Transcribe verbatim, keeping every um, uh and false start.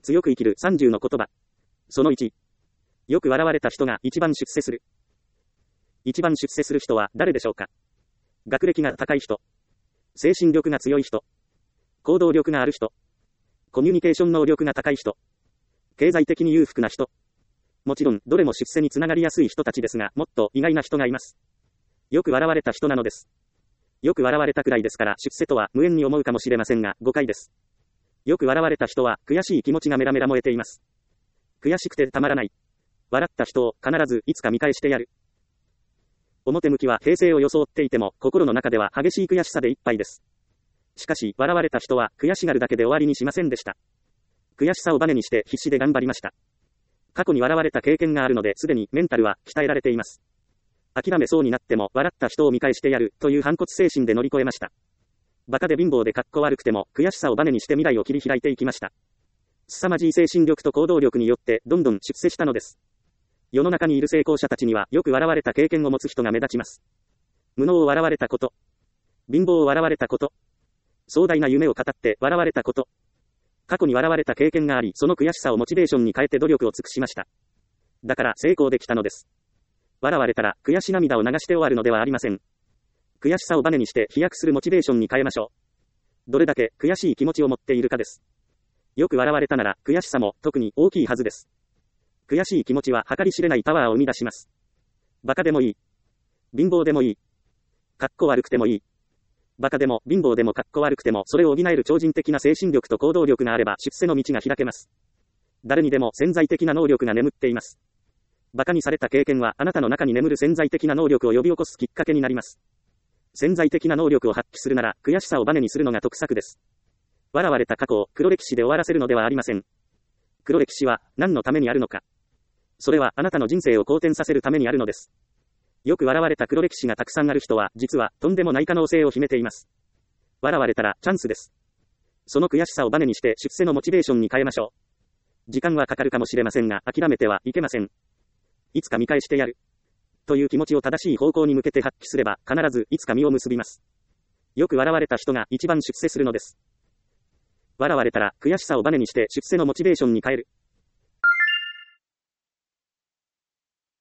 強く生きるさんじゅうの言葉。そのいち。よく笑われた人が一番出世する。一番出世する人は誰でしょうか。学歴が高い人。精神力が強い人。行動力がある人。コミュニケーション能力が高い人。経済的に裕福な人。もちろん、どれも出世につながりやすい人たちですが、もっと意外な人がいます。よく笑われた人なのです。よく笑われたくらいですから、出世とは無縁に思うかもしれませんが、誤解です。よく笑われた人は、悔しい気持ちがメラメラ燃えています。悔しくてたまらない。笑った人を必ずいつか見返してやる。表向きは平静を装っていても、心の中では激しい悔しさでいっぱいです。しかし、笑われた人は悔しがるだけで終わりにしませんでした。悔しさをバネにして必死で頑張りました。過去に笑われた経験があるので、すでにメンタルは鍛えられています。諦めそうになっても、笑った人を見返してやるという反骨精神で乗り越えました。バカで貧乏でかっこ悪くても、悔しさをバネにして未来を切り開いていきました。凄まじい精神力と行動力によって、どんどん出世したのです。世の中にいる成功者たちには、よく笑われた経験を持つ人が目立ちます。無能を笑われたこと。貧乏を笑われたこと。壮大な夢を語って笑われたこと。過去に笑われた経験があり、その悔しさをモチベーションに変えて努力を尽くしました。だから成功できたのです。笑われたら悔し涙を流して終わるのではありません。悔しさをバネにして飛躍するモチベーションに変えましょう。どれだけ悔しい気持ちを持っているかです。よく笑われたなら悔しさも特に大きいはずです。悔しい気持ちは計り知れないパワーを生み出します。バカでもいい。貧乏でもいい。かっこ悪くてもいい。バカでも貧乏でもかっこ悪くてもそれを補える超人的な精神力と行動力があれば出世の道が開けます。誰にでも潜在的な能力が眠っています。バカにされた経験はあなたの中に眠る潜在的な能力を呼び起こすきっかけになります。潜在的な能力を発揮するなら悔しさをバネにするのが得策です。笑われた過去を黒歴史で終わらせるのではありません。黒歴史は何のためにあるのか。それはあなたの人生を好転させるためにあるのです。よく笑われた黒歴史がたくさんある人は、実はとんでもない可能性を秘めています。笑われたらチャンスです。その悔しさをバネにして出世のモチベーションに変えましょう。時間はかかるかもしれませんが、諦めてはいけません。いつか見返してやる。という気持ちを正しい方向に向けて発揮すれば、必ずいつか実を結びます。よく笑われた人が一番出世するのです。笑われたら悔しさをバネにして出世のモチベーションに変える。